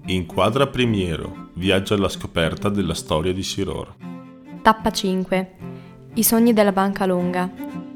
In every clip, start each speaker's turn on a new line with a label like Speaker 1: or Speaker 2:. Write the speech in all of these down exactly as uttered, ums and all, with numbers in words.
Speaker 1: Inquadra Primiero, viaggio alla scoperta della storia di Siror.
Speaker 2: Tappa cinque. I sogni della Banca Longa.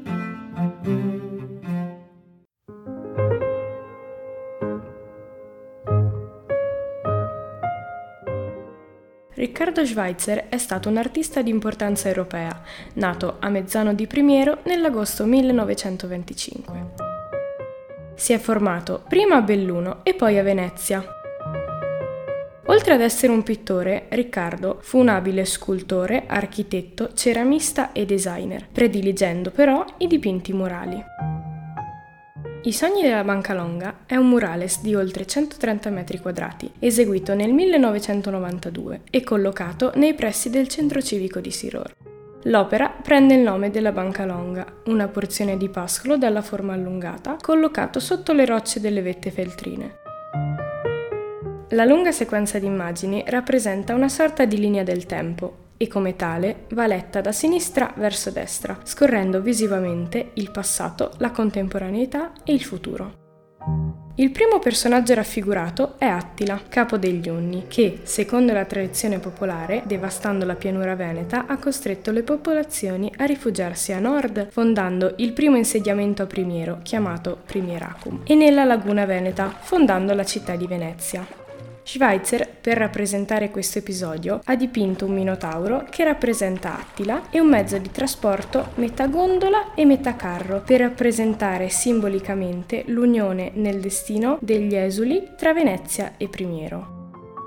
Speaker 2: Riccardo Schweitzer è stato un artista di importanza europea, nato a Mezzano di Primiero nell'agosto millenovecentoventicinque. Si è formato prima a Belluno e poi a Venezia. Oltre ad essere un pittore, Riccardo fu un abile scultore, architetto, ceramista e designer, prediligendo però i dipinti murali. I sogni della Banca Longa è un murales di oltre centotrenta metri quadrati, eseguito nel millenovecentonovantadue e collocato nei pressi del centro civico di Siror. L'opera prende il nome della Banca Longa, una porzione di pascolo dalla forma allungata, collocato sotto le rocce delle vette feltrine. La lunga sequenza di immagini rappresenta una sorta di linea del tempo e come tale va letta da sinistra verso destra, scorrendo visivamente il passato, la contemporaneità e il futuro. Il primo personaggio raffigurato è Attila, capo degli Unni, che, secondo la tradizione popolare, devastando la pianura veneta, ha costretto le popolazioni a rifugiarsi a nord, fondando il primo insediamento a Primiero, chiamato Primieracum, e nella laguna veneta, fondando la città di Venezia. Schweitzer, per rappresentare questo episodio, ha dipinto un minotauro che rappresenta Attila e un mezzo di trasporto metà gondola e metà carro, per rappresentare simbolicamente l'unione nel destino degli esuli tra Venezia e Primiero.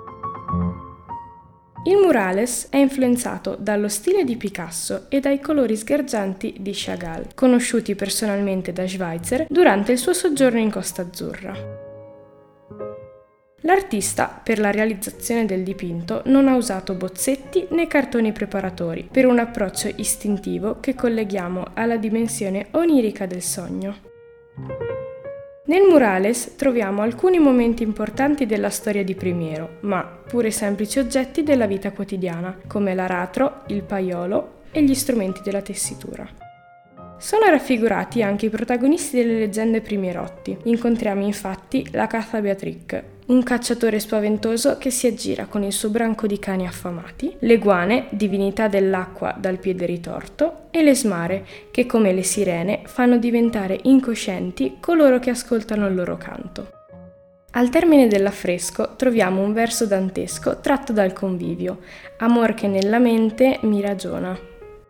Speaker 2: Il murales è influenzato dallo stile di Picasso e dai colori sgargianti di Chagall, conosciuti personalmente da Schweitzer durante il suo soggiorno in Costa Azzurra. L'artista, per la realizzazione del dipinto, non ha usato bozzetti né cartoni preparatori, per un approccio istintivo che colleghiamo alla dimensione onirica del sogno. Nel murales troviamo alcuni momenti importanti della storia di Primiero, ma pure semplici oggetti della vita quotidiana, come l'aratro, il paiolo e gli strumenti della tessitura. Sono raffigurati anche i protagonisti delle leggende primierotti. Incontriamo infatti la Cazza Beatric, un cacciatore spaventoso che si aggira con il suo branco di cani affamati, le guane, divinità dell'acqua dal piede ritorto, e le smare, che come le sirene fanno diventare incoscienti coloro che ascoltano il loro canto. Al termine dell'affresco troviamo un verso dantesco tratto dal Convivio, amor che nella mente mi ragiona.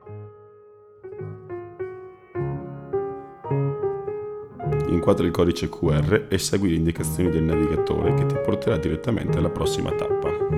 Speaker 1: Inquadra il codice Q R e segui le indicazioni del navigatore che ti porterà direttamente alla prossima tappa.